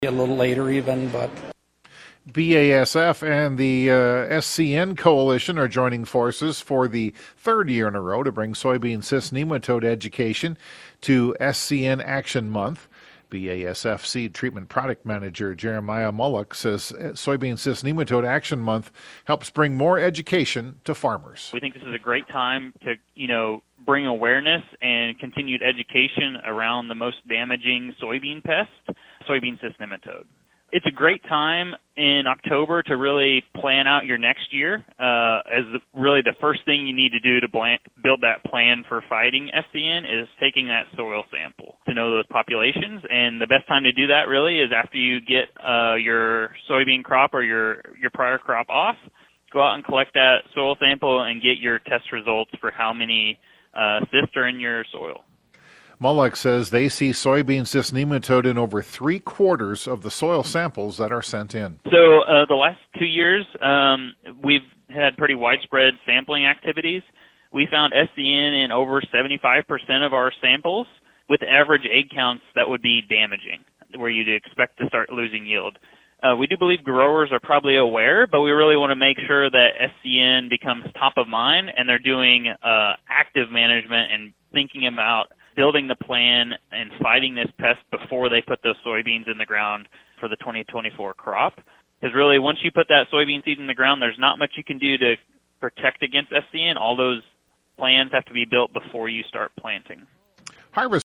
a little later even, but BASF and the SCN Coalition are joining forces for the third year in a row to bring soybean cyst nematode education to SCN Action Month. BASF Seed Treatment Product Manager Jeremiah Mullock says Soybean Cyst Nematode Action Month helps bring more education to farmers. We think this is a great time to, bring awareness and continued education around the most damaging soybean pest, soybean cyst nematode. It's a great time in October to really plan out your next year really the first thing you need to do to build that plan for fighting SCN is taking that soil sample to know those populations. And the best time to do that really is after you get your soybean crop or your prior crop off. Go out and collect that soil sample and get your test results for how many cysts are in your soil. Mullock says they see soybean cyst nematode in over 3/4 of the soil samples that are sent in. So the last 2 years, we've had pretty widespread sampling activities. We found SCN in over 75% of our samples with average egg counts that would be damaging, where you'd expect to start losing yield. We do believe growers are probably aware, but we really want to make sure that SCN becomes top of mind and they're doing active management and thinking about building the plan and fighting this pest before they put those soybeans in the ground for the 2024 crop. Because really, once you put that soybean seed in the ground, there's not much you can do to protect against SCN. All those plans have to be built before you start planting. Harvest